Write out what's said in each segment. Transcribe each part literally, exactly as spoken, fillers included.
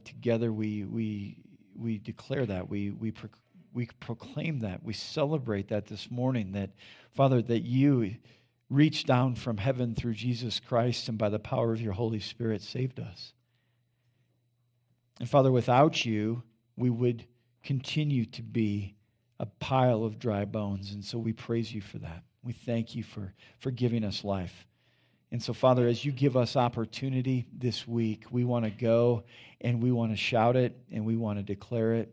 together we we we declare that, we we pro- we proclaim that, we celebrate that this morning, that, Father, that you reached down from heaven through Jesus Christ and by the power of your Holy Spirit saved us. And Father, without you, we would continue to be a pile of dry bones. And so we praise you for that. We thank you for, for giving us life. And so, Father, as you give us opportunity this week, we want to go and we want to shout it and we want to declare it.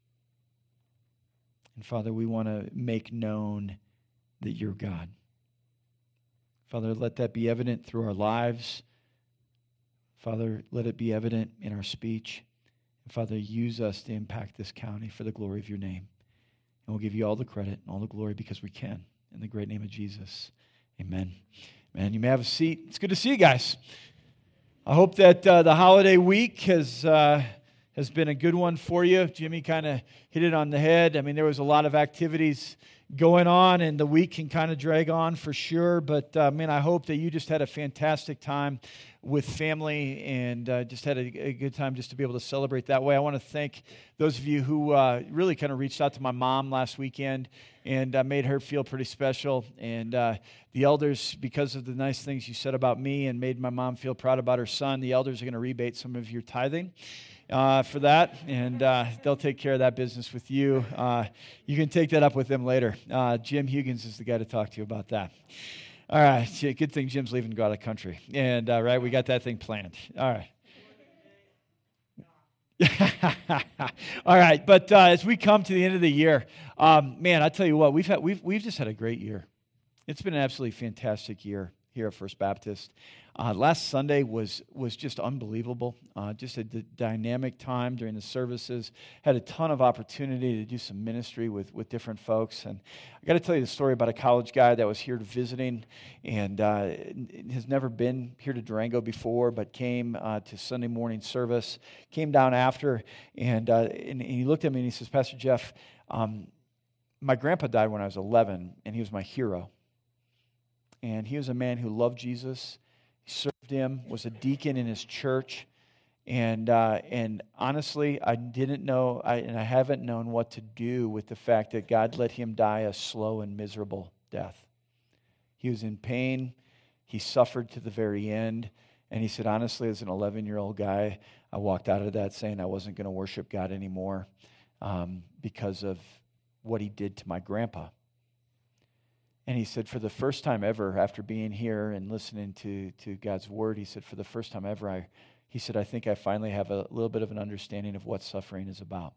And Father, we want to make known that you're God. Father, let that be evident through our lives. Father, let it be evident in our speech. And Father, use us to impact this county for the glory of your name. And we'll give you all the credit and all the glory because we can. In the great name of Jesus, amen. Man, you may have a seat. It's good to see you guys. I hope that uh, the holiday week has uh, has been a good one for you. Jimmy kind of hit it on the head. I mean, there was a lot of activities going on, and the week can kind of drag on for sure. But, uh, man, I hope that you just had a fantastic time with family and uh, just had a, a good time just to be able to celebrate that way. I want to thank those of you who uh, really kind of reached out to my mom last weekend and uh, made her feel pretty special. And uh, the elders, because of the nice things you said about me and made my mom feel proud about her son, the elders are going to rebate some of your tithing uh, for that, and uh, they'll take care of that business with you. Uh, you can take that up with them later. Uh, Jim Huggins is the guy to talk to you about that. All right, good thing Jim's leaving to go out of country. And, uh, right, we got that thing planned. All right. All right, but uh, as we come to the end of the year, um, man, I tell you what, we've had we've we've just had a great year. It's been an absolutely fantastic year here at First Baptist. Uh, last Sunday was was just unbelievable. Uh, just a d- dynamic time during the services. Had a ton of opportunity to do some ministry with, with different folks. And I got to tell you the story about a college guy that was here visiting and uh, has never been here to Durango before, but came uh, to Sunday morning service. Came down after, and, uh, and, and he looked at me and he says, "Pastor Jeff, um, my grandpa died when I was eleven, and he was my hero. And he was a man who loved Jesus. He served him, was a deacon in his church. And uh, and honestly, I didn't know, I, and I haven't known what to do with the fact that God let him die a slow and miserable death. He was in pain. He suffered to the very end. And he said, honestly, as an eleven-year-old guy, I walked out of that saying I wasn't going to worship God anymore um, because of what he did to my grandpa. And he said, for the first time ever, after being here and listening to, to God's word, he said, for the first time ever, I, he said, I think I finally have a little bit of an understanding of what suffering is about.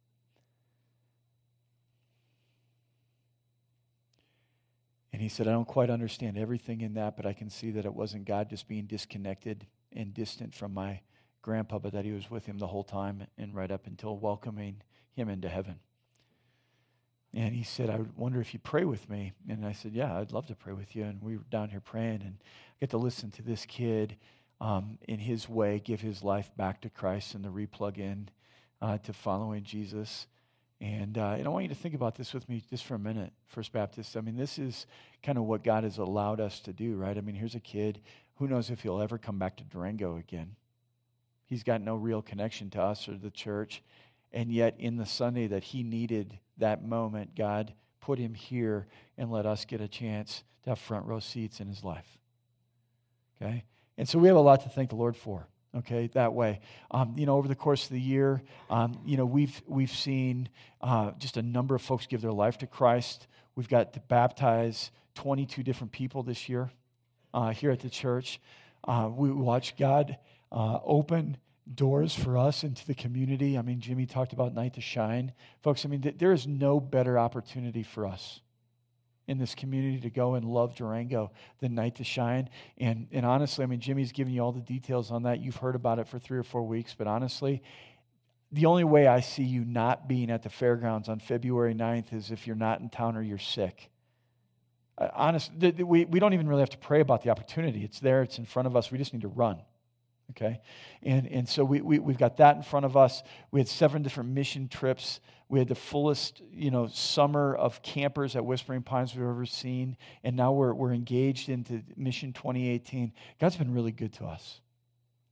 And he said, I don't quite understand everything in that, but I can see that it wasn't God just being disconnected and distant from my grandpa, but that he was with him the whole time and right up until welcoming him into heaven. And he said, I wonder if you'd pray with me. And I said, yeah, I'd love to pray with you. And we were down here praying, and I get to listen to this kid um, in his way give his life back to Christ and the replug in uh, to following Jesus. And, uh, and I want you to think about this with me just for a minute, First Baptist. I mean, this is kind of what God has allowed us to do, right? I mean, here's a kid. Who knows if he'll ever come back to Durango again? He's got no real connection to us or the church. And yet, in the Sunday that he needed that moment, God put him here and let us get a chance to have front row seats in his life. Okay? And so we have a lot to thank the Lord for, okay, that way. Um, you know, over the course of the year, um, you know, we've we've seen uh, just a number of folks give their life to Christ. We've got to baptize twenty-two different people this year uh, here at the church. Uh, we watch God uh, open doors for us into the community. I mean, Jimmy talked about Night to Shine. Folks, I mean, th- there is no better opportunity for us in this community to go and love Durango than Night to Shine. And, and honestly, I mean, Jimmy's giving you all the details on that. You've heard about it for three or four weeks, but honestly, the only way I see you not being at the fairgrounds on February ninth is if you're not in town or you're sick. Uh, honest, th- th- we, we don't even really have to pray about the opportunity. It's there. It's in front of us. We just need to run. Okay, and and so we, we, we've got that in front of us. We had seven different mission trips. We had the fullest, you know, summer of campers at Whispering Pines we've ever seen. And now we're we're engaged into Mission twenty eighteen. God's been really good to us.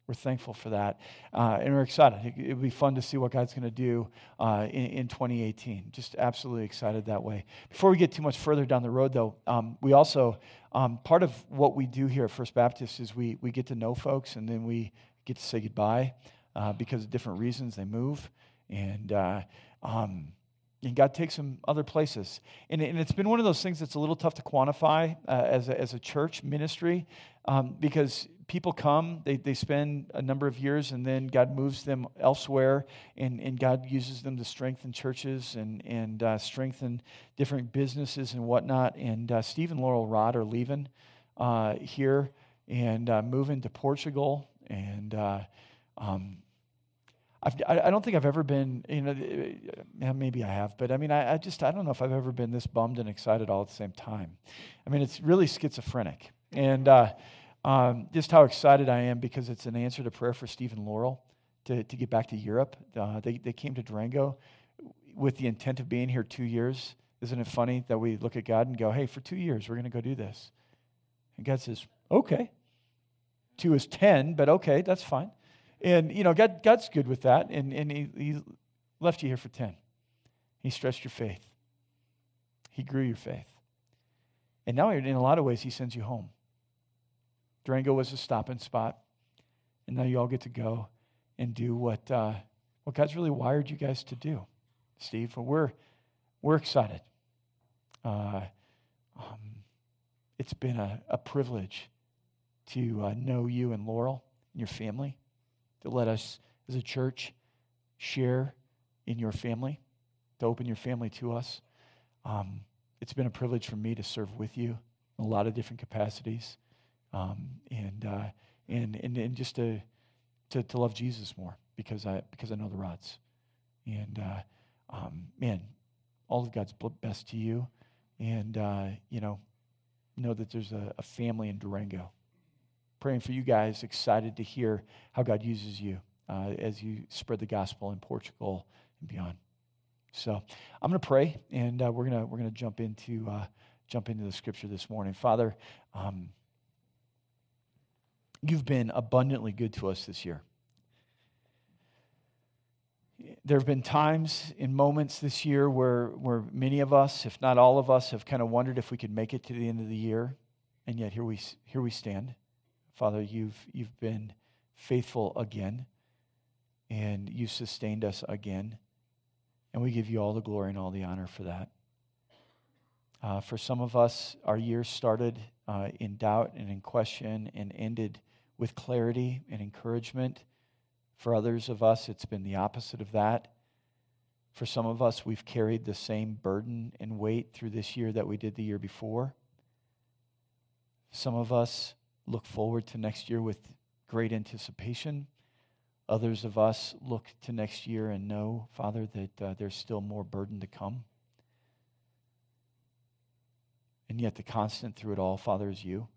We're thankful for that. Uh, and we're excited. It, it'll be fun to see what God's going to do uh, in, in twenty eighteen. Just absolutely excited that way. Before we get too much further down the road, though, um, we also, um, part of what we do here at First Baptist is we, we get to know folks, and then we get to say goodbye uh, because of different reasons they move. And, uh, um, and God takes them other places. And, and it's been one of those things that's a little tough to quantify uh, as, a, as a church ministry um, because people come, they, they spend a number of years, and then God moves them elsewhere, and, and God uses them to strengthen churches and, and uh, strengthen different businesses and whatnot. And uh, Steve and Laurel Rod are leaving uh, here and uh, moving to Portugal. And uh, um, I've, I I don't think I've ever been, you know, maybe I have, but I mean, I, I just, I don't know if I've ever been this bummed and excited all at the same time. I mean, it's really schizophrenic. And uh, um, just how excited I am because it's an answer to prayer for Steve and Laurel to, to get back to Europe. Uh, they, they came to Durango with the intent of being here two years. Isn't it funny that we look at God and go, hey, for two years, we're going to go do this. And God says, okay. Two is ten, but okay, that's fine. And, you know, God, God's good with that, and, and he, he left you here for ten. He stretched your faith. He grew your faith. And now, in a lot of ways, he sends you home. Durango was a stopping spot, and now you all get to go and do what uh, what God's really wired you guys to do, Steve. Well, we're, we're excited. Uh, um, it's been a, a privilege to uh, know you and Laurel and your family, to let us as a church share in your family, to open your family to us. Um, it's been a privilege for me to serve with you in a lot of different capacities, um, and, uh, and and and just to, to to love Jesus more because I because I know the Rods, and uh, um, man, all of God's best to you, and uh, you know, know that there's a, a family in Durango. Praying for you guys, excited to hear how God uses you uh, as you spread the gospel in Portugal and beyond. So I'm going to pray, and uh, we're going to we're going to jump into uh, jump into the scripture this morning. Father, um, you've been abundantly good to us this year. There have been times and moments this year where where many of us, if not all of us, have kind of wondered if we could make it to the end of the year, and yet here we here we stand. Father, you've you've been faithful again, and you sustained us again, and we give you all the glory and all the honor for that. Uh, for some of us, our year started uh, in doubt and in question and ended with clarity and encouragement. For others of us, it's been the opposite of that. For some of us, we've carried the same burden and weight through this year that we did the year before. Some of us look forward to next year with great anticipation. Others of us look to next year and know, Father, that uh, there's still more burden to come. And yet the constant through it all, Father, is you.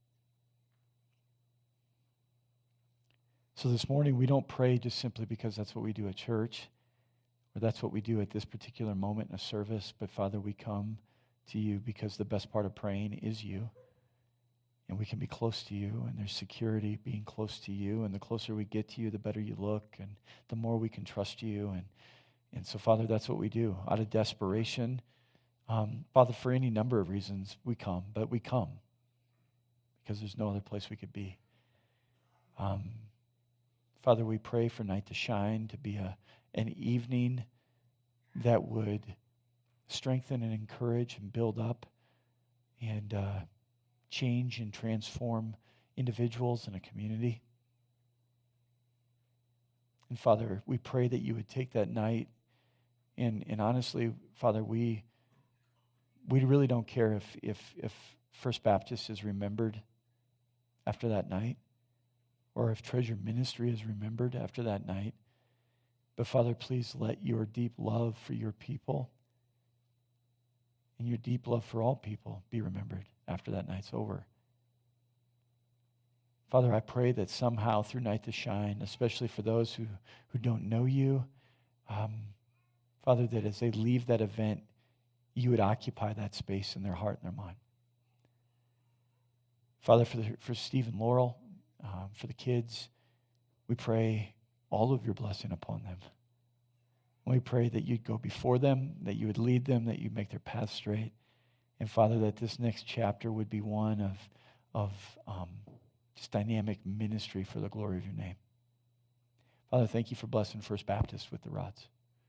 So this morning, we don't pray just simply because that's what we do at church, or that's what we do at this particular moment in a service, but Father, we come to you because the best part of praying is you. And we can be close to you, and there's security being close to you. And the closer we get to you, the better you look, and the more we can trust you. And, and so, Father, that's what we do. Out of desperation, um, Father, for any number of reasons, we come. But we come because there's no other place we could be. Um, Father, we pray for Night to Shine to be a, an evening that would strengthen and encourage and build up and uh change and transform individuals in a community. And Father, we pray that you would take that night, and, and honestly, Father, we we really don't care if, if, if First Baptist is remembered after that night, or if Treasure Ministry is remembered after that night. But Father, please let your deep love for your people and your deep love for all people be remembered after that night's over. Father, I pray that somehow through Night to Shine, especially for those who, who don't know you, um, Father, that as they leave that event, you would occupy that space in their heart and their mind. Father, for, the, for Steve and Laurel, um, for the kids, We pray all of your blessing upon them. We pray that you'd go before them, that you would lead them, that you'd make their path straight. And Father, that this next chapter would be one of, of um, just dynamic ministry for the glory of your name. Father, thank you for blessing First Baptist with the rods.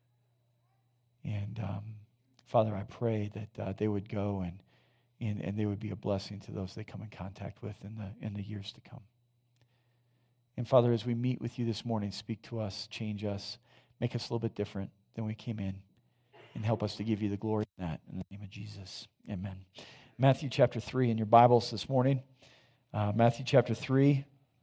And um, Father, I pray that uh, they would go and, and and they would be a blessing to those they come in contact with in the in the years to come. And Father, as we meet with you this morning, speak to us, change us, make us a little bit different than we came in, and help us to give you the glory in that. In the name of Jesus, amen. Matthew chapter three in your Bibles this morning. Uh, Matthew chapter three.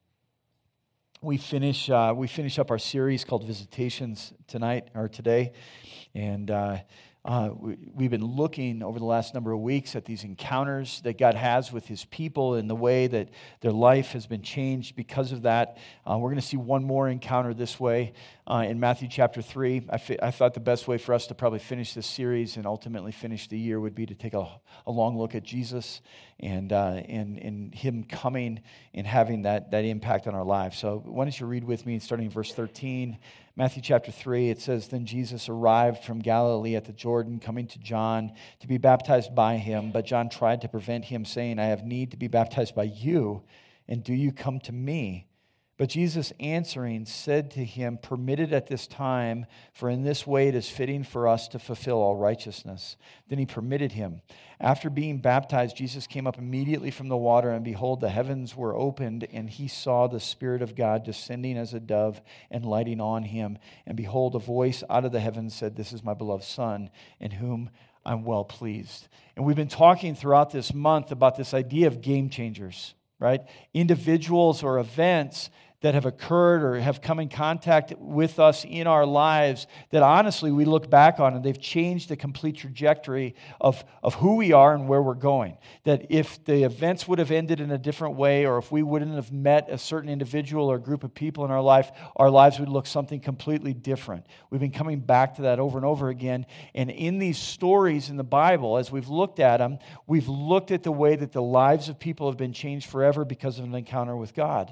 We finish uh, we finish up our series called Visitations tonight or today, and uh, uh, we, we've been looking over the last number of weeks at these encounters that God has with His people and the way that their life has been changed because of that. Uh, we're going to see one more encounter this way uh, in Matthew chapter three. I, fi- I thought the best way for us to probably finish this series and ultimately finish the year would be to take a, a long look at Jesus and uh, and and Him coming and having that that impact on our lives. So why don't you read with me, starting in verse thirteen. Matthew chapter three, it says, "Then Jesus arrived from Galilee at the Jordan, coming to John to be baptized by him. But John tried to prevent him, saying, 'I have need to be baptized by you, and do you come to me?' But Jesus answering said to him, 'Permitted at this time, for in this way it is fitting for us to fulfill all righteousness.' Then he permitted him. After being baptized, Jesus came up immediately from the water, and behold, the heavens were opened, and he saw the Spirit of God descending as a dove and lighting on him. And behold, a voice out of the heavens said, 'This is my beloved Son, in whom I'm well pleased.'" And we've been talking throughout this month about this idea of game changers, right? Individuals or events that have occurred or have come in contact with us in our lives that honestly we look back on and they've changed the complete trajectory of, of who we are and where we're going. That if the events would have ended in a different way, or if we wouldn't have met a certain individual or group of people in our life, our lives would look something completely different. We've been coming back to that over and over again. And in these stories in the Bible, as we've looked at them, we've looked at the way that the lives of people have been changed forever because of an encounter with God.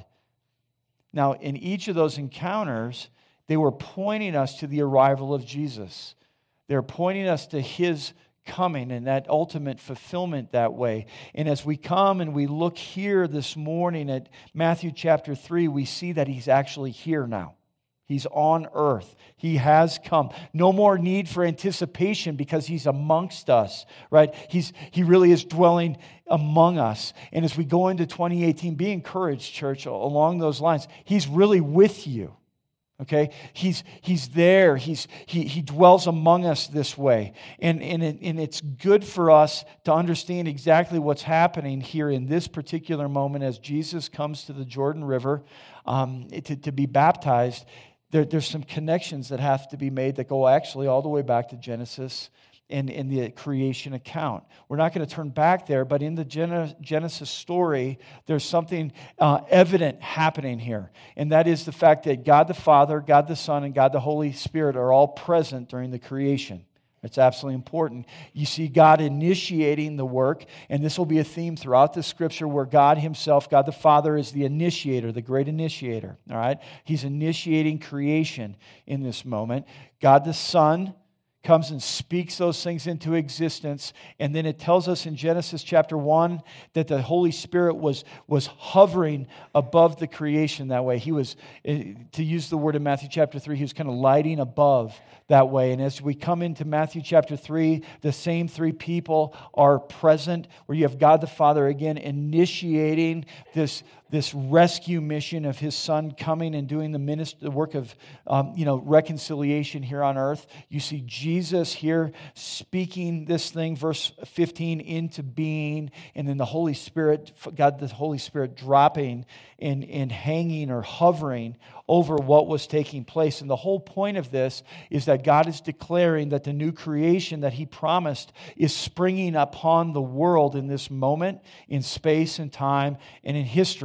Now, in each of those encounters, they were pointing us to the arrival of Jesus. They're pointing us to His coming and that ultimate fulfillment that way. And as we come and we look here this morning at Matthew chapter three, we see that He's actually here now. He's on earth. He has come. No more need for anticipation because He's amongst us, right? He's He really is dwelling among us. And as we go into twenty eighteen, be encouraged, church, along those lines. He's really with you. Okay? He's He's there. He's He He dwells among us this way. And, and, it, and it's good for us to understand exactly what's happening here in this particular moment as Jesus comes to the Jordan River um, to, to be baptized. There, there's some connections that have to be made that go actually all the way back to Genesis and in the creation account. We're not going to turn back there, but in the Genesis story, there's something uh, evident happening here. And that is the fact that God the Father, God the Son, and God the Holy Spirit are all present during the creation. It's absolutely important. You see God initiating the work, and this will be a theme throughout the Scripture where God Himself, God the Father, is the initiator, the great initiator. All right? He's initiating creation in this moment. God the Son comes and speaks those things into existence. And then it tells us in Genesis chapter one that the Holy Spirit was, was hovering above the creation that way. He was, to use the word in Matthew chapter three, He was kind of lighting above that way. And as we come into Matthew chapter three, the same three people are present, where you have God the Father again initiating this, this rescue mission of His Son coming and doing the, ministry, the work of um, you know, reconciliation here on earth. You see Jesus here speaking this thing, verse fifteen, into being, and then the Holy Spirit, God the Holy Spirit dropping and, and hanging or hovering over what was taking place. And the whole point of this is that God is declaring that the new creation that He promised is springing upon the world in this moment, in space and time, and in history.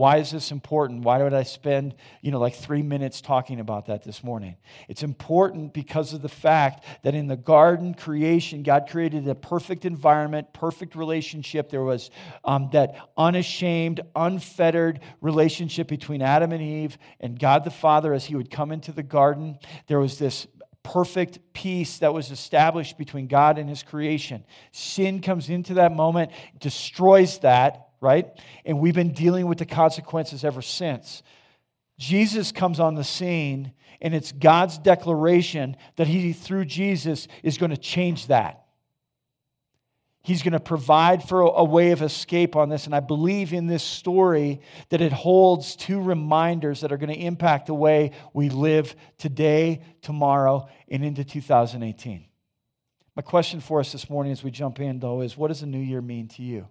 Why is this important? Why would I spend, you know, like three minutes talking about that this morning? It's important because of the fact that in the garden creation, God created a perfect environment, perfect relationship. There was um, that unashamed, unfettered relationship between Adam and Eve and God the Father as He would come into the garden. There was this perfect peace that was established between God and His creation. Sin comes into that moment, destroys that, right? And we've been dealing with the consequences ever since. Jesus comes on the scene, and it's God's declaration that He, through Jesus, is going to change that. He's going to provide for a way of escape on this. And I believe in this story that it holds two reminders that are going to impact the way we live today, tomorrow, and into two thousand eighteen. My question for us this morning as we jump in, though, is what does a new year mean to you?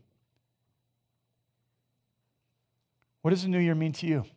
What does a new year mean to you?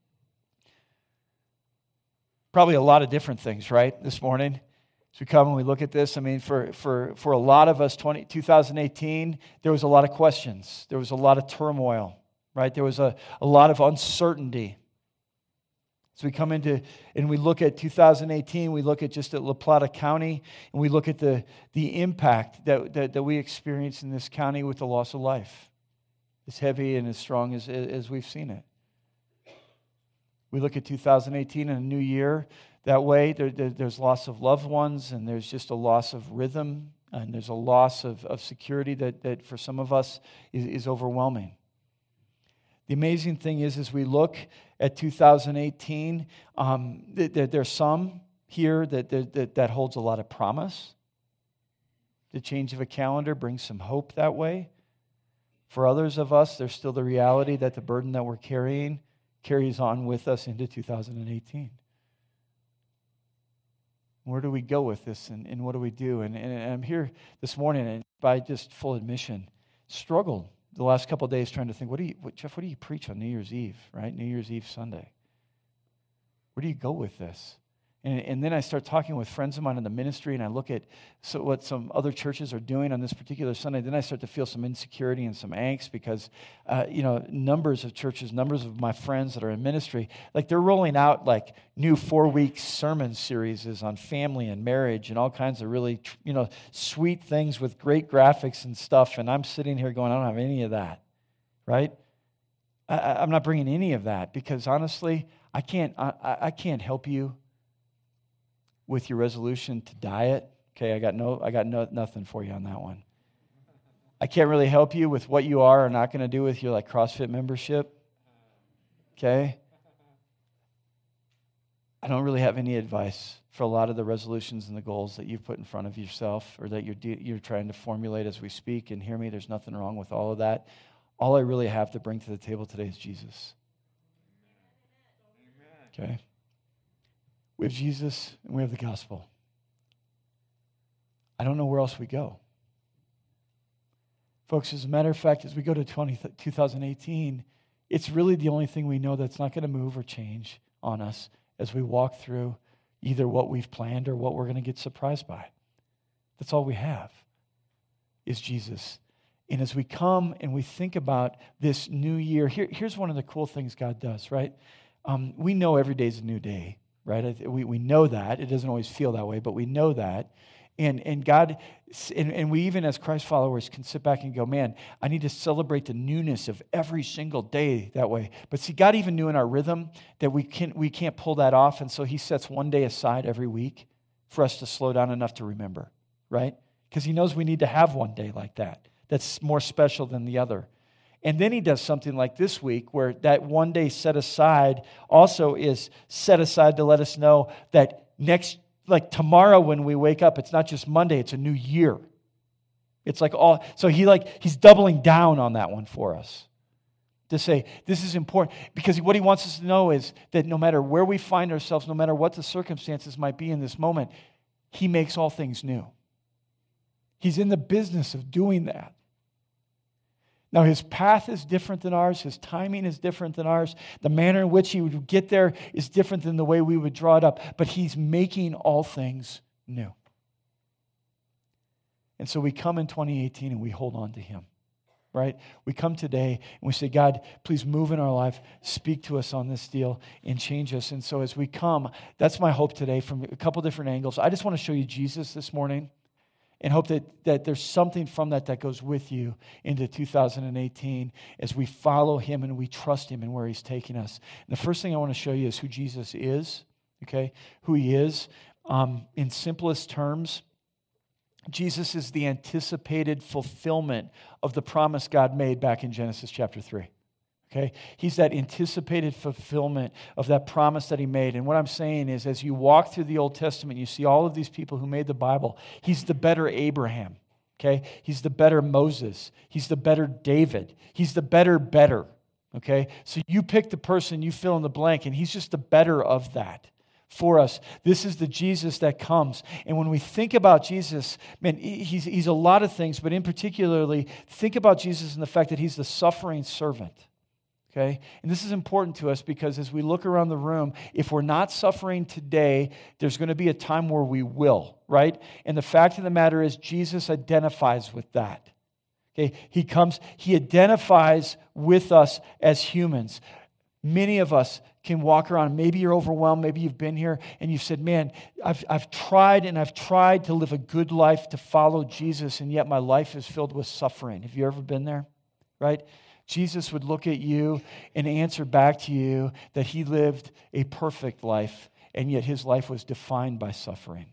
Probably a lot of different things, right, this morning? As we come and we look at this, I mean, for, for, for a lot of us, twenty, twenty eighteen, there was a lot of questions. There was a lot of turmoil, right? There was a, a lot of uncertainty. As we come into, and we look at two thousand eighteen, we look at just at La Plata County, and we look at the, the impact that, that, that we experience in this county with the loss of life. As heavy and as strong as, as we've seen it. We look at two thousand eighteen and a new year that way. There, there, there's loss of loved ones, and there's just a loss of rhythm, and there's a loss of, of security that, that for some of us is, is overwhelming. The amazing thing is, as we look at two thousand eighteen, um, there, there's some here that, that, that holds a lot of promise. The change of a calendar brings some hope that way. For others of us, there's still the reality that the burden that we're carrying carries on with us into two thousand eighteen. Where do we go with this, and, and what do we do? And, and I'm here this morning, and by just full admission, struggled the last couple of days trying to think, what do you, what, Jeff, what do you preach on New Year's Eve, right? New Year's Eve Sunday. Where do you go with this? And, and then I start talking with friends of mine in the ministry, and I look at so what some other churches are doing on this particular Sunday. Then I start to feel some insecurity and some angst because, uh, you know, numbers of churches, numbers of my friends that are in ministry, like they're rolling out like new four-week sermon series on family and marriage and all kinds of really, you know, sweet things with great graphics and stuff. And I'm sitting here going, I don't have any of that, right? I, I'm not bringing any of that because honestly, I can't. I, I can't help you with your resolution to diet. Okay, I got no, I got no, nothing for you on that one. I can't really help you with what you are or not going to do with your like CrossFit membership. Okay? I don't really have any advice for a lot of the resolutions and the goals that you've put in front of yourself or that you're de- you're trying to formulate as we speak. And hear me, there's nothing wrong with all of that. All I really have to bring to the table today is Jesus. Okay? We have Jesus and we have the gospel. I don't know where else we go. Folks, as a matter of fact, as we go to twenty, twenty eighteen, it's really the only thing we know that's not going to move or change on us as we walk through either what we've planned or what we're going to get surprised by. That's all we have is Jesus. And as we come and we think about this new year, here, here's one of the cool things God does, right? Um, we know every day is a new day. Right? We we know that. It doesn't always feel that way, but we know that. And and God, and, and we even as Christ followers can sit back and go, man, I need to celebrate the newness of every single day that way. But see, God even knew in our rhythm that we can't, we can't pull that off. And so He sets one day aside every week for us to slow down enough to remember, right? Because He knows we need to have one day like that. That's more special than the other. And then He does something like this week where that one day set aside also is set aside to let us know that next, like tomorrow when we wake up, it's not just Monday, it's a new year. It's like all, so he like, he's doubling down on that one for us. To say, this is important. Because what He wants us to know is that no matter where we find ourselves, no matter what the circumstances might be in this moment, He makes all things new. He's in the business of doing that. Now, His path is different than ours. His timing is different than ours. The manner in which He would get there is different than the way we would draw it up. But He's making all things new. And so we come in twenty eighteen and we hold on to Him, right? We come today and we say, God, please move in our life, speak to us on this deal, and change us. And so as we come, that's my hope today from a couple different angles. I just want to show you Jesus this morning and hope that, that there's something from that that goes with you into two thousand eighteen as we follow him and we trust him and where he's taking us. And the first thing I want to show you is who Jesus is, okay? Who he is. Um, in simplest terms, Jesus is the anticipated fulfillment of the promise God made back in Genesis chapter three. Okay? He's that anticipated fulfillment of that promise that he made. And what I'm saying is, as you walk through the Old Testament, you see all of these people who made the Bible. He's the better Abraham. Okay? He's the better Moses. He's the better David. He's the better better. Okay? So you pick the person, you fill in the blank, and he's just the better of that for us. This is the Jesus that comes. And when we think about Jesus, man, he's, he's a lot of things, but in particularly, think about Jesus and the fact that he's the suffering servant. Okay? And this is important to us because as we look around the room, if we're not suffering today, there's going to be a time where we will, right? And the fact of the matter is Jesus identifies with that. Okay? He comes, he identifies with us as humans. Many of us can walk around. Maybe you're overwhelmed. Maybe you've been here and you've said, man, I've, I've tried and I've tried to live a good life to follow Jesus, and yet my life is filled with suffering. Have you ever been there? Right? Jesus would look at you and answer back to you that he lived a perfect life, and yet his life was defined by suffering.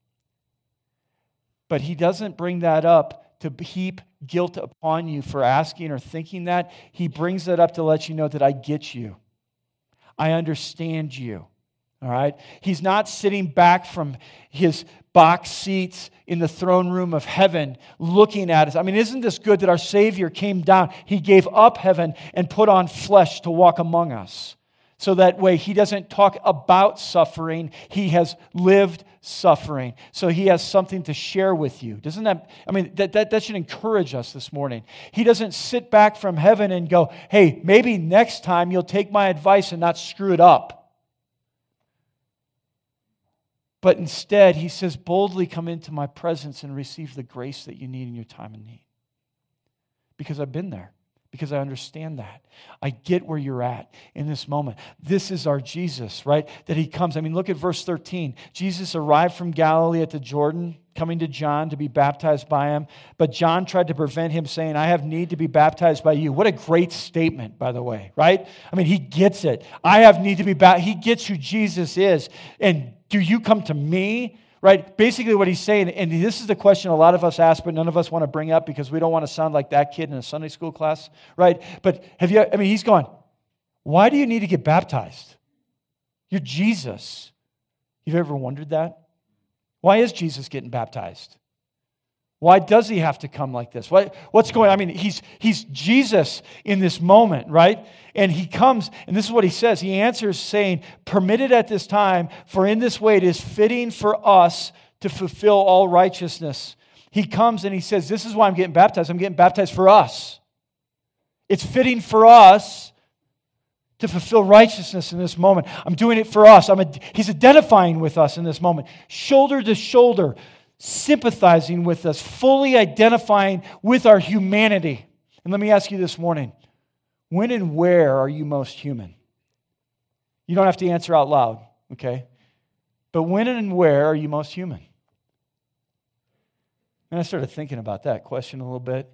But he doesn't bring that up to heap guilt upon you for asking or thinking that. He brings that up to let you know that I get you. I understand you. All right? He's not sitting back from his box seats in the throne room of heaven looking at us. I mean, isn't this good that our Savior came down? He gave up heaven and put on flesh to walk among us. So that way he doesn't talk about suffering. He has lived suffering. So he has something to share with you. Doesn't that, I mean, that, that, that should encourage us this morning. He doesn't sit back from heaven and go, hey, maybe next time you'll take my advice and not screw it up. But instead, he says, boldly come into my presence and receive the grace that you need in your time of need. Because I've been there. Because I understand that. I get where you're at in this moment. This is our Jesus, right? That he comes. I mean, look at verse thirteen. Jesus arrived from Galilee at the Jordan, coming to John to be baptized by him. But John tried to prevent him, saying, I have need to be baptized by you. What a great statement, by the way, right? I mean, he gets it. I have need to be baptized. He gets who Jesus is. And do you come to me? Right? Basically what he's saying, and this is the question a lot of us ask, but none of us want to bring up because we don't want to sound like that kid in a Sunday school class, right? But have you, I mean, he's going, why do you need to get baptized? You're Jesus. You've ever wondered that? Why is Jesus getting baptized? Why does he have to come like this? What, what's going on? I mean, he's, he's Jesus in this moment, right? And he comes, and this is what he says. He answers saying, permitted at this time, for in this way it is fitting for us to fulfill all righteousness. He comes and he says, this is why I'm getting baptized. I'm getting baptized for us. It's fitting for us to fulfill righteousness in this moment. I'm doing it for us. I'm a, he's identifying with us in this moment, shoulder to shoulder, sympathizing with us, fully identifying with our humanity. And let me ask you this morning, when and where are you most human? You don't have to answer out loud, okay? But when and where are you most human? And I started thinking about that question a little bit.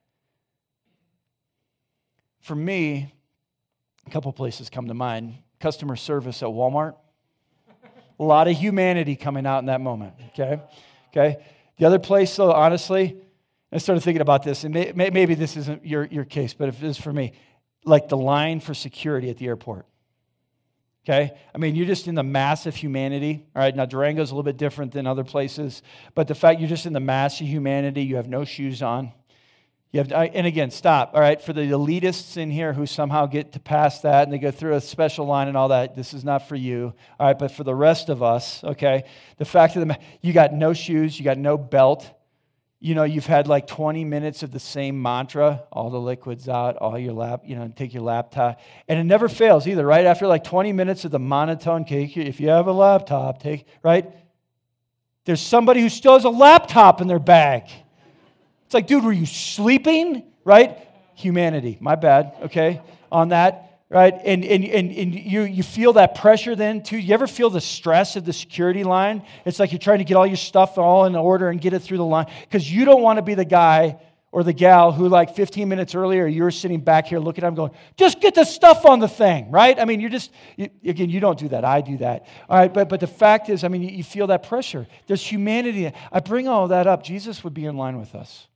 For me, a couple places come to mind. Customer service at Walmart. A lot of humanity coming out in that moment, okay? Okay. The other place, though, honestly, I started thinking about this, and may, maybe this isn't your, your case, but if it is for me, like the line for security at the airport. Okay? I mean, you're just in the mass of humanity. All right, now Durango's a little bit different than other places, but the fact you're just in the mass of humanity, you have no shoes on. You have, and again, stop, all right? For the elitists in here who somehow get to pass that and they go through a special line and all that, this is not for you, all right? But for the rest of us, okay, the fact of the matter, you got no shoes, you got no belt, you know, you've had like twenty minutes of the same mantra, all the liquids out, all your lap, you know, take your laptop, and it never fails either, right? After like twenty minutes of the monotone cake, if you have a laptop, take, right? There's somebody who still has a laptop in their bag. It's like, dude, were you sleeping? Right? humanity. My bad, okay, on that, right? And and and, and you, you feel that pressure then, too. You ever feel the stress of the security line? It's like you're trying to get all your stuff all in order and get it through the line because you don't want to be the guy or the gal who like fifteen minutes earlier, you're sitting back here looking at them going, just get the stuff on the thing, right? I mean, you're just, you, again, you don't do that. I do that. All right, but, but the fact is, I mean, you, you feel that pressure. There's humanity. I bring all that up. Jesus would be in line with us.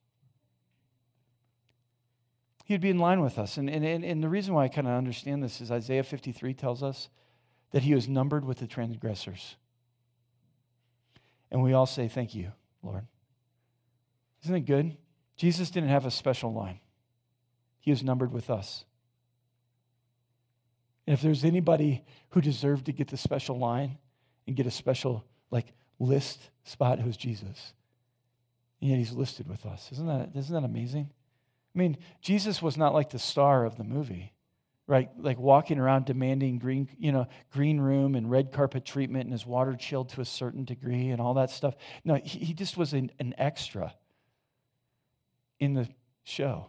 He'd be in line with us. And, and, and the reason why I kind of understand this is Isaiah fifty-three tells us that he was numbered with the transgressors. And we all say, thank you, Lord. Isn't it good? Jesus didn't have a special line. He was numbered with us. And if there's anybody who deserved to get the special line and get a special like list spot, it was Jesus. And yet he's listed with us. Isn't that, isn't that amazing? I mean, Jesus was not like the star of the movie, right? Like walking around demanding green, you know, green room and red carpet treatment and his water chilled to a certain degree and all that stuff. No, he, he just was an, an extra in the show.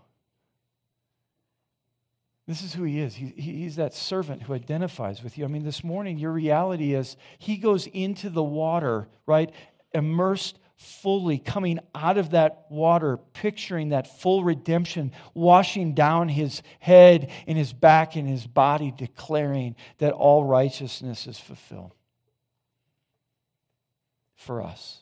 This is who he is. He, he's that servant who identifies with you. I mean, this morning, your reality is he goes into the water, right? Immersed fully, coming out of that water, picturing that full redemption, washing down his head and his back and his body, declaring that all righteousness is fulfilled for us.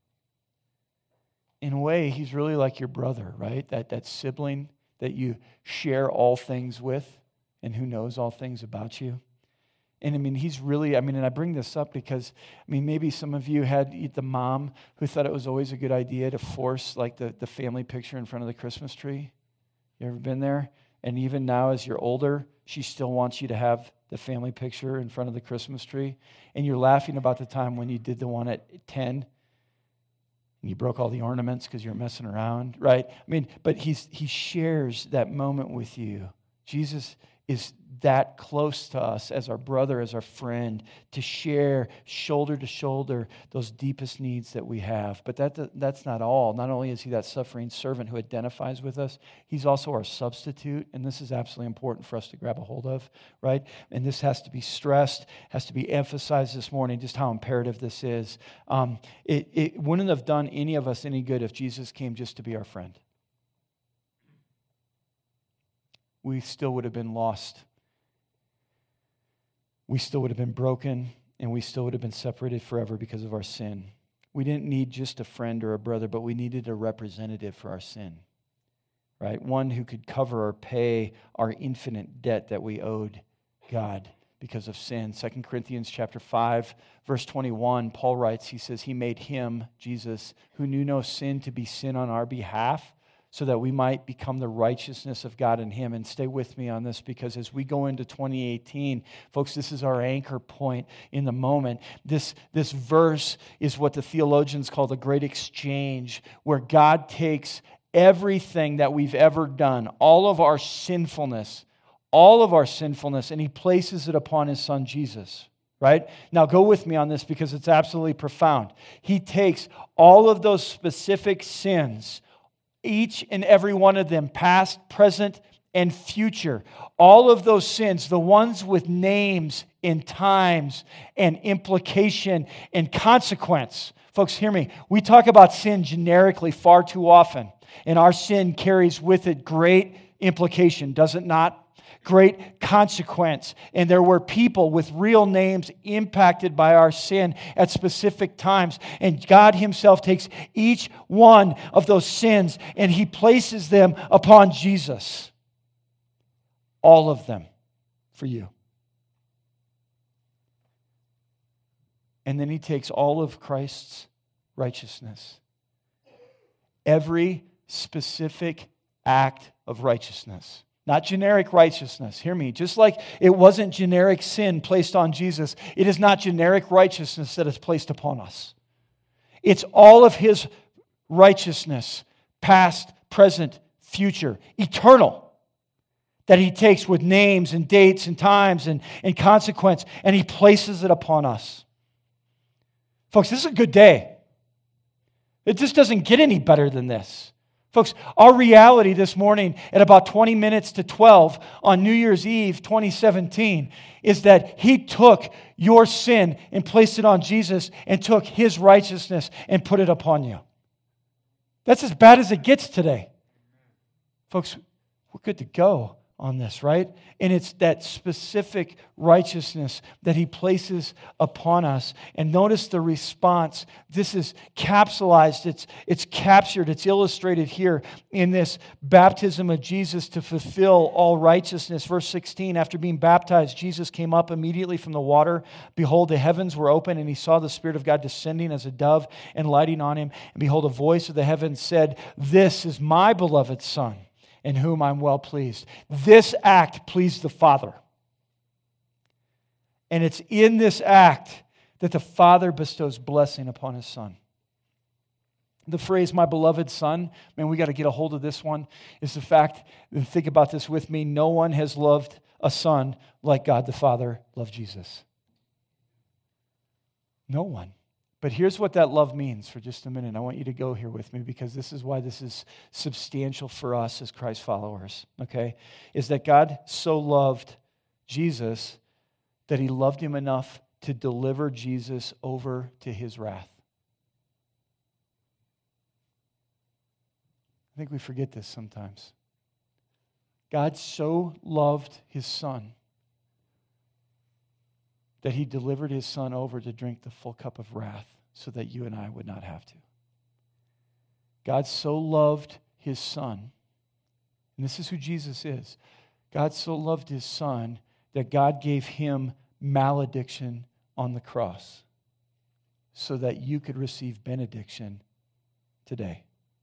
In a way, he's really like your brother, right? That, that sibling that you share all things with and who knows all things about you. And I mean, he's really, I mean, and I bring this up because, I mean, maybe some of you had the mom who thought it was always a good idea to force like the, the family picture in front of the Christmas tree. You ever been there? And even now as you're older, she still wants you to have the family picture in front of the Christmas tree. And you're laughing about the time when you did the one at ten. And you broke all the ornaments because you're messing around, right? I mean, but he's he shares that moment with you. Jesus is that close to us as our brother, as our friend, to share shoulder to shoulder those deepest needs that we have. But that that's not all. Not only is he that suffering servant who identifies with us, he's also our substitute, and this is absolutely important for us to grab a hold of, right? And this has to be stressed, has to be emphasized this morning, just how imperative this is. Um, it, it wouldn't have done any of us any good if Jesus came just to be our friend. We still would have been lost. We still would have been broken, and we still would have been separated forever because of our sin. We didn't need just a friend or a brother, but we needed a representative for our sin, right? One who could cover or pay our infinite debt that we owed God because of sin. Second Corinthians chapter five, verse twenty-one, Paul writes, he says, he made him, Jesus, who knew no sin, to be sin on our behalf, so that we might become the righteousness of God in him. And stay with me on this, because as we go into twenty eighteen, folks, this is our anchor point in the moment. This, this verse is what the theologians call the great exchange, where God takes everything that we've ever done, all of our sinfulness, all of our sinfulness, and he places it upon his son Jesus. Right? Now go with me on this because it's absolutely profound. He takes all of those specific sins, each and every one of them, past, present, and future. All of those sins, the ones with names and times and implication and consequence. Folks, hear me. We talk about sin generically far too often, and our sin carries with it great implication, does it not? Great consequence. And there were people with real names impacted by our sin at specific times. And God himself takes each one of those sins and he places them upon Jesus. All of them for you. And then he takes all of Christ's righteousness. Every specific act of righteousness. Not generic righteousness. Hear me. Just like it wasn't generic sin placed on Jesus, it is not generic righteousness that is placed upon us. It's all of his righteousness, past, present, future, eternal, that he takes with names and dates and times and, and consequence, and he places it upon us. Folks, this is a good day. It just doesn't get any better than this. Folks, our reality this morning at about twenty minutes to twelve on New Year's Eve twenty seventeen is that He took your sin and placed it on Jesus and took His righteousness and put it upon you. That's as bad as it gets today. Folks, we're good to go on this, right? And it's that specific righteousness that He places upon us. And notice the response. This is capsulized, it's, it's captured, it's illustrated here in this baptism of Jesus to fulfill all righteousness. Verse sixteen, after being baptized, Jesus came up immediately from the water. Behold, the heavens were open, and He saw the Spirit of God descending as a dove and lighting on Him. And behold, a voice of the heavens said, "This is my beloved Son, in whom I'm well pleased." This act pleased the Father. And it's in this act that the Father bestows blessing upon His Son. The phrase, "my beloved Son," man, we got to get a hold of this one, is the fact, and think about this with me, no one has loved a son like God the Father loved Jesus. No one. But here's what that love means for just a minute. I want you to go here with me because this is why this is substantial for us as Christ followers, okay? Is that God so loved Jesus that He loved Him enough to deliver Jesus over to His wrath. I think we forget this sometimes. God so loved His Son that He delivered His Son over to drink the full cup of wrath so that you and I would not have to. God so loved His Son, and this is who Jesus is. God so loved His Son that God gave Him malediction on the cross so that you could receive benediction today.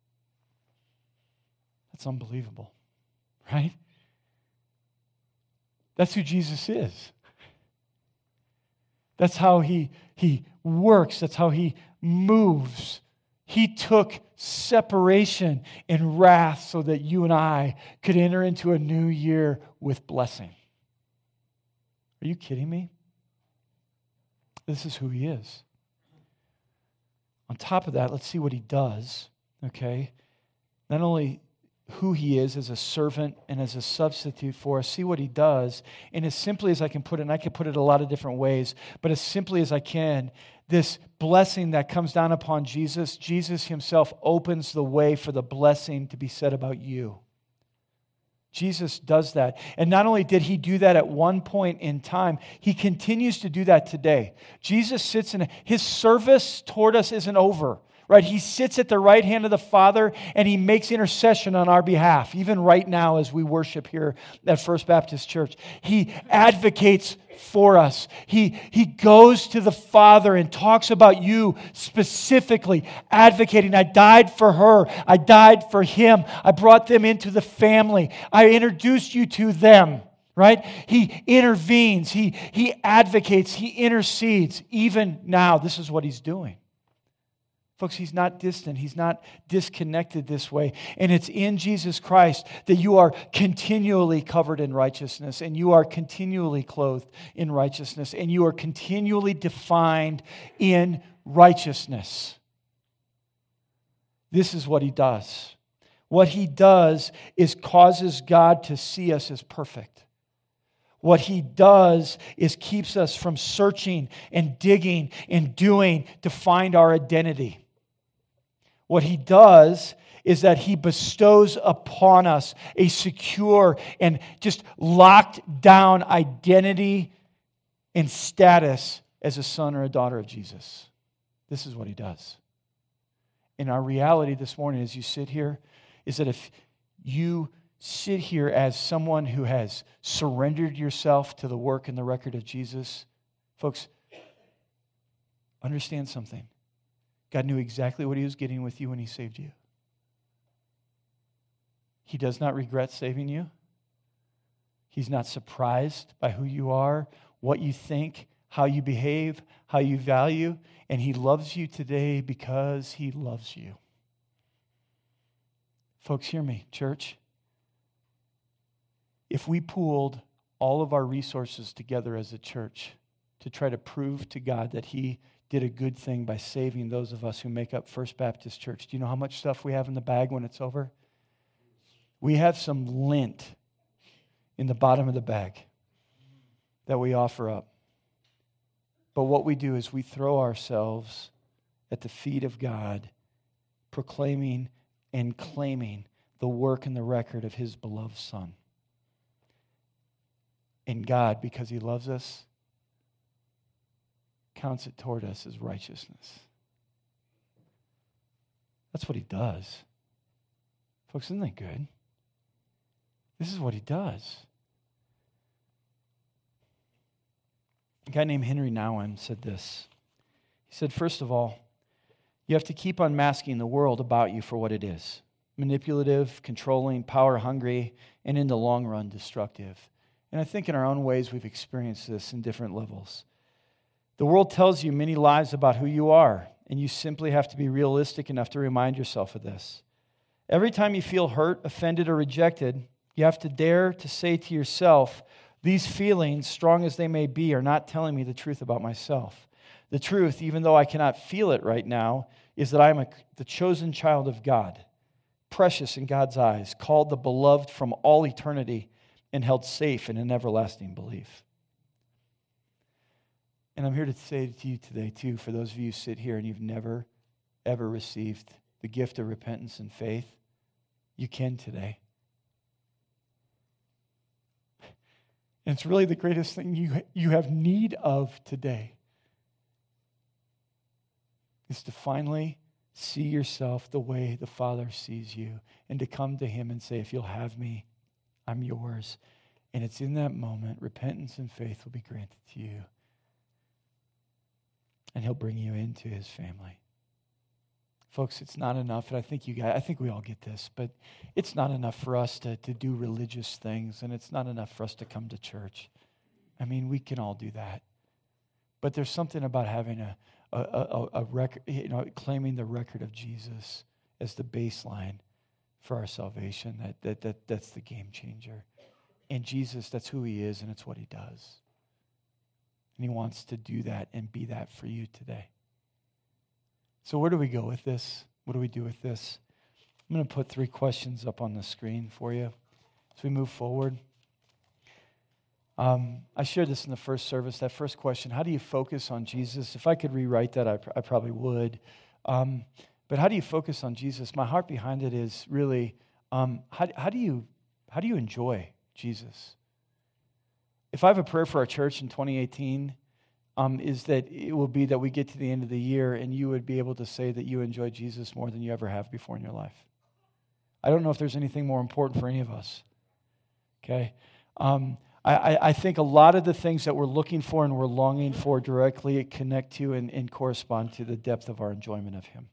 That's unbelievable, right? That's who Jesus is. That's how he, he works. That's how He moves. He took separation and wrath so that you and I could enter into a new year with blessing. Are you kidding me? This is who He is. On top of that, let's see what He does, okay? Not only who He is as a servant and as a substitute for us. See what He does. And as simply as I can put it, and I can put it a lot of different ways, but as simply as I can, this blessing that comes down upon Jesus, Jesus Himself opens the way for the blessing to be said about you. Jesus does that. And not only did He do that at one point in time, He continues to do that today. Jesus sits in, His service toward us isn't over. Right? He sits at the right hand of the Father and He makes intercession on our behalf, even right now as we worship here at First Baptist Church. He advocates for us. He, he goes to the Father and talks about you specifically, advocating. I died for her. I died for him. I brought them into the family. I introduced you to them. Right? He intervenes. He, he advocates. He intercedes. Even now, this is what He's doing. Folks, He's not distant. He's not disconnected this way. And it's in Jesus Christ that you are continually covered in righteousness, and you are continually clothed in righteousness, and you are continually defined in righteousness. This is what He does. What He does is causes God to see us as perfect. What He does is keeps us from searching and digging and doing to find our identity. What He does is that He bestows upon us a secure and just locked down identity and status as a son or a daughter of Jesus. This is what He does. And our reality this morning as you sit here is that if you sit here as someone who has surrendered yourself to the work and the record of Jesus, folks, understand something. God knew exactly what He was getting with you when He saved you. He does not regret saving you. He's not surprised by who you are, what you think, how you behave, how you value, and He loves you today because He loves you. Folks, hear me, church. If we pooled all of our resources together as a church to try to prove to God that He did a good thing by saving those of us who make up First Baptist Church, do you know how much stuff we have in the bag when it's over? We have some lint in the bottom of the bag that we offer up. But what we do is we throw ourselves at the feet of God, proclaiming and claiming the work and the record of His beloved Son. And God, because He loves us, counts it toward us as righteousness. That's what He does. Folks, isn't that good? This is what He does. A guy named Henry Nouwen said this. He said, first of all, you have to keep unmasking the world about you for what it is. Manipulative, controlling, power-hungry, and in the long run, destructive. And I think in our own ways we've experienced this in different levels. The world tells you many lies about who you are, and you simply have to be realistic enough to remind yourself of this. Every time you feel hurt, offended, or rejected, you have to dare to say to yourself, these feelings, strong as they may be, are not telling me the truth about myself. The truth, even though I cannot feel it right now, is that I am a, the chosen child of God, precious in God's eyes, called the beloved from all eternity, and held safe in an everlasting belief. And I'm here to say to you today, too, for those of you who sit here and you've never, ever received the gift of repentance and faith, you can today. And it's really the greatest thing you, you have need of today, is to finally see yourself the way the Father sees you, and to come to Him and say, if you'll have me, I'm yours. And it's in that moment, repentance and faith will be granted to you. And He'll bring you into His family. Folks, it's not enough, and I think you guys, I think we all get this, but it's not enough for us to, to do religious things, and it's not enough for us to come to church. I mean, we can all do that. But there's something about having a, a, a, a record, you know, claiming the record of Jesus as the baseline for our salvation. That, that, that, that's the game changer. And Jesus, that's who He is, and it's what He does. And He wants to do that and be that for you today. So where do we go with this? What do we do with this? I'm going to put three questions up on the screen for you as we move forward. Um, I shared this in the first service, that first question, how do you focus on Jesus? If I could rewrite that, I, pr- I probably would. Um, but how do you focus on Jesus? My heart behind it is really, um, how, how do you how do you enjoy Jesus? If I have a prayer for our church in twenty eighteen, um, is that it will be that we get to the end of the year and you would be able to say that you enjoy Jesus more than you ever have before in your life. I don't know if there's anything more important for any of us. Okay? Um, I, I think a lot of the things that we're looking for and we're longing for directly connect to and, and correspond to the depth of our enjoyment of Him.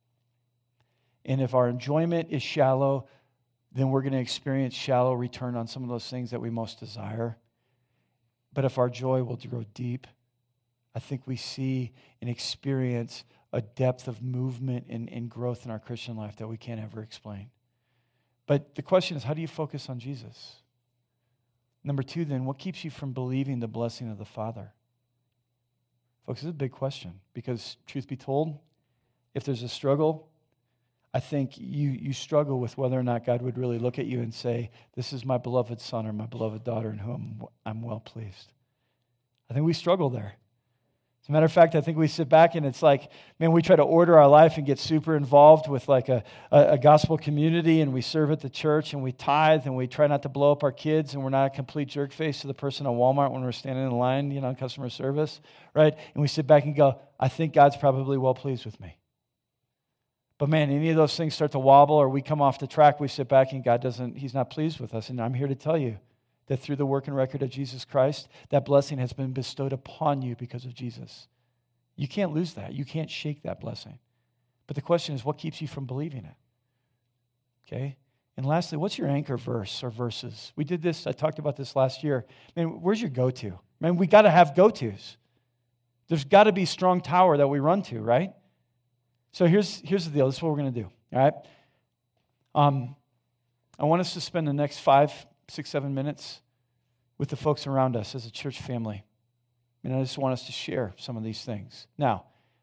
And if our enjoyment is shallow, then we're going to experience shallow return on some of those things that we most desire. But if our joy will grow deep, I think we see and experience a depth of movement and, and growth in our Christian life that we can't ever explain. But the question is, how do you focus on Jesus? Number two, then, what keeps you from believing the blessing of the Father? Folks, this is a big question because, truth be told, if there's a struggle, I think you, you struggle with whether or not God would really look at you and say, this is my beloved son or my beloved daughter in whom I'm well pleased. I think we struggle there. As a matter of fact, I think we sit back and it's like, man, we try to order our life and get super involved with like a, a, a gospel community, and we serve at the church and we tithe and we try not to blow up our kids, and we're not a complete jerk face to the person at Walmart when we're standing in line, you know, customer service, right? And we sit back and go, I think God's probably well pleased with me. But man, any of those things start to wobble or we come off the track, we sit back and God doesn't, He's not pleased with us. And I'm here to tell you that through the work and record of Jesus Christ, that blessing has been bestowed upon you because of Jesus. You can't lose that. You can't shake that blessing. But the question is, what keeps you from believing it? Okay? And lastly, what's your anchor verse or verses? We did this, I talked about this last year. Man, where's your go-to? Man, we got to have go-tos. There's got to be a strong tower that we run to, right? So here's, here's the deal. This is what we're going to do, all right? Um, I want us to spend the next five, six, seven minutes with the folks around us as a church family. And I just want us to share some of these things. Now,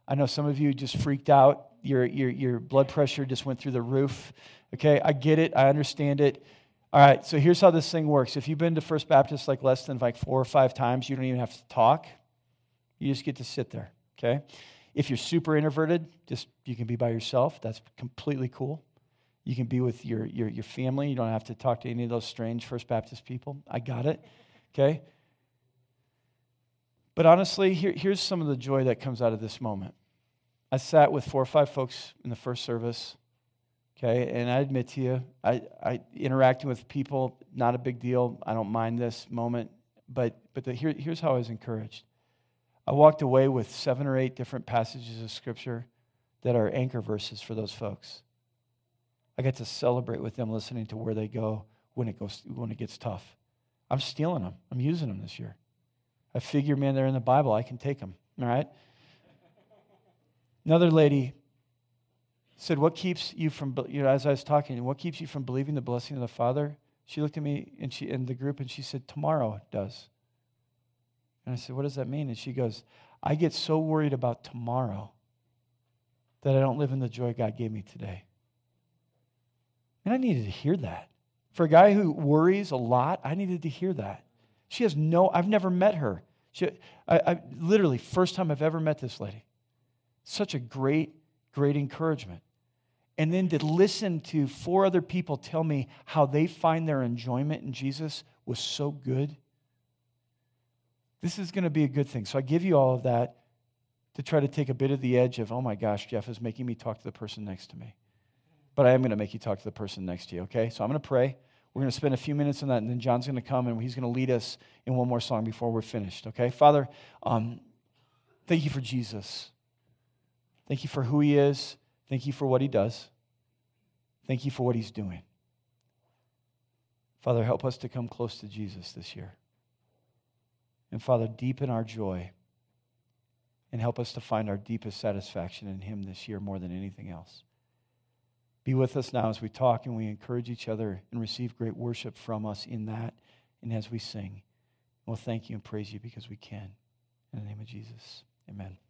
I know some of you just freaked out. Your, your, your blood pressure just went through the roof. Okay, I get it. I understand it. All right, so here's how this thing works. If you've been to First Baptist like less than like four or five times, you don't even have to talk. You just get to sit there, okay? If you're super introverted, just you can be by yourself. That's completely cool. You can be with your, your, your family. You don't have to talk to any of those strange First Baptist people. I got it, okay? But honestly, here, here's some of the joy that comes out of this moment. I sat with four or five folks in the first service, okay, and I admit to you, I, I interacting with people, not a big deal. I don't mind this moment, but but the, here, here's how I was encouraged. I walked away with seven or eight different passages of Scripture that are anchor verses for those folks. I get to celebrate with them, listening to where they go when it goes when it gets tough. I'm stealing them. I'm using them this year. I figure, man, they're in the Bible. I can take them. All right. Another lady said, "What keeps you from?" You know, as I was talking, what keeps you from believing the blessing of the Father? She looked at me and she in the group and she said, "Tomorrow does." And I said, "What does that mean?" And she goes, "I get so worried about tomorrow that I don't live in the joy God gave me today." And I needed to hear that. For a guy who worries a lot, I needed to hear that. She has no, I've never met her. She, I, I literally, first time I've ever met this lady. Such a great, great encouragement. And then to listen to four other people tell me how they find their enjoyment in Jesus was so good. This is going to be a good thing. So I give you all of that to try to take a bit of the edge of, oh my gosh, Jeff is making me talk to the person next to me. But I am going to make you talk to the person next to you, okay? So I'm going to pray. We're going to spend a few minutes on that, and then John's going to come, and he's going to lead us in one more song before we're finished, okay? Father, um, thank you for Jesus. Thank you for who he is. Thank you for what he does. Thank you for what he's doing. Father, help us to come close to Jesus this year. And Father, deepen our joy and help us to find our deepest satisfaction in him this year more than anything else. Be with us now as we talk and we encourage each other and receive great worship from us in that and as we sing. We'll thank you and praise you because we can. In the name of Jesus, amen.